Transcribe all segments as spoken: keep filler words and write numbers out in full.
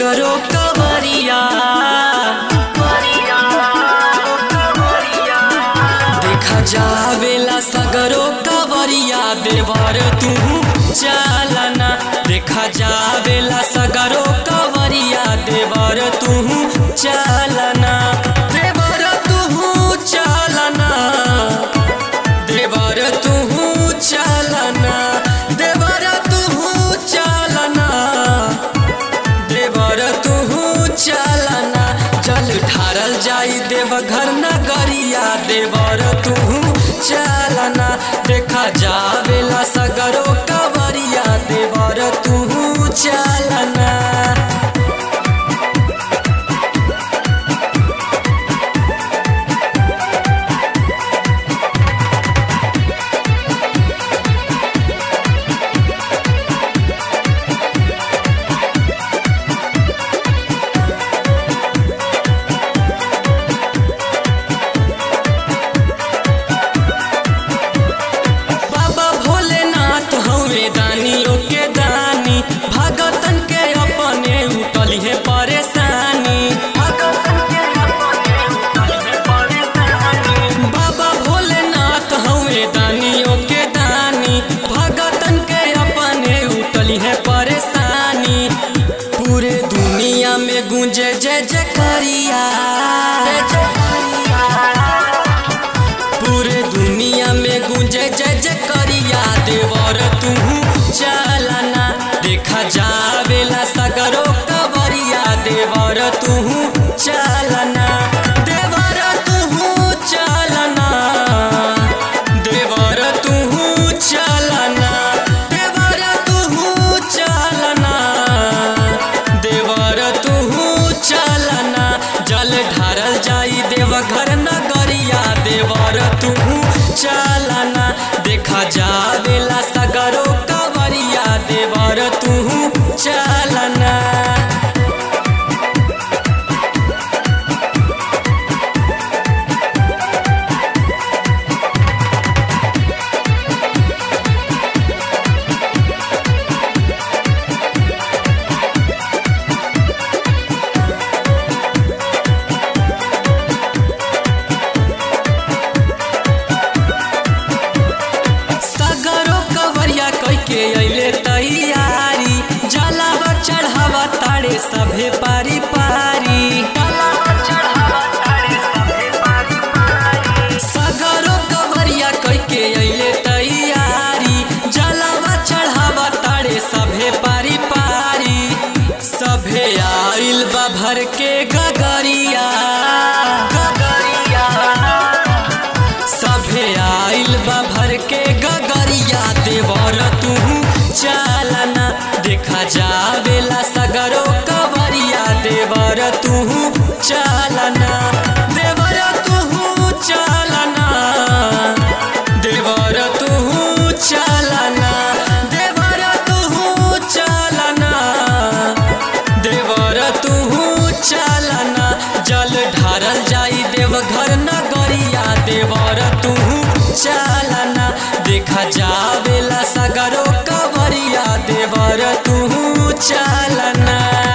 सगरो कवरिया देखा जावेला सगरो कवरिया देवर तू चलना देखा जावेला सगरो कवरिया देवर तू चलना देवर तू चलना देवर तू चलना देवर तू चलना देवर तू चलना जल ढारल जाई देवघर नगरिया देवर तू चलना देखा जावेला सगरो कवरिया देवर तू चलना। दानियों के दानी भगतन के अपने उठली है परेशानी बाबा भोलेनाथ हमें दानियों के दानी भगतन के अपने उठली है परेशानी पूरे दुनिया में गूंजे जय जयकारिया पूरे दुनिया में गूंजे जय जयकारिया देवर तू चलना देखा जावेला सगरो कवरिया देवर तू चलना देवर तू चलना देवर तू चलना देवर तू चलना देवर तू चलना जल ढारल जाई देवघर नगरिया देवर तू चलना देखा जावेला सगरो कवरिया देवर तू चलना। के अइले तैयारी जलावा चढ़ावा ताड़े सभे पारी पारी सगरो कवरिया कह के अइले तैयारी जलावा चढ़ावा ताड़े सभे पारी पारी सभे आइल बा भर के गगरिया सभे आइल बा भर के गगरिया देवर तू चलना देखा जावेला सगरो कवरिया देवर तू चलना देवर तू चलना देवर तू चलना देवर तू चलना देवर तू चलना जल ढारल जाई देवघर नगरिया देवर तू चलना देखा जावेला सगरो कवरिया देवर तू चलना।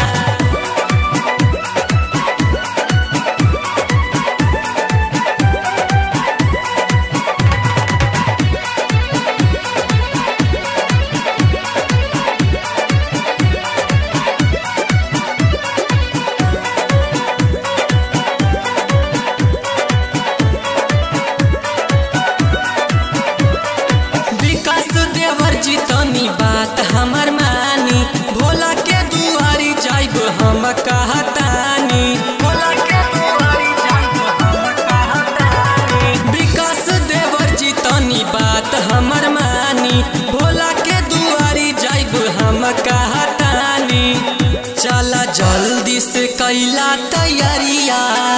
जितनी बात हमर मानी भोला के दुआरी जाइब हम कहतानी भोला के दुआरी जाइब हम कहतानी विकास देवर जितनी बात हमर मानी भोला के दुआरी जाइब हम कहतानी चला जल्दी से कैला तैयारिया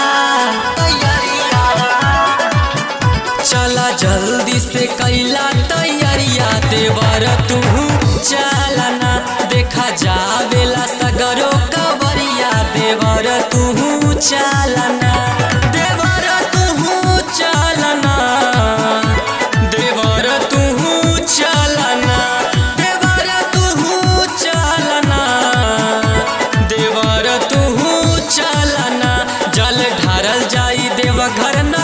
चला जल्दी से कैला तैयारिया देवर तू चलना देखा जावेला सगरो कवरिया देवर तू चलना देवर तू चलना देवर तू चलना देवर तू चलना देवर घर न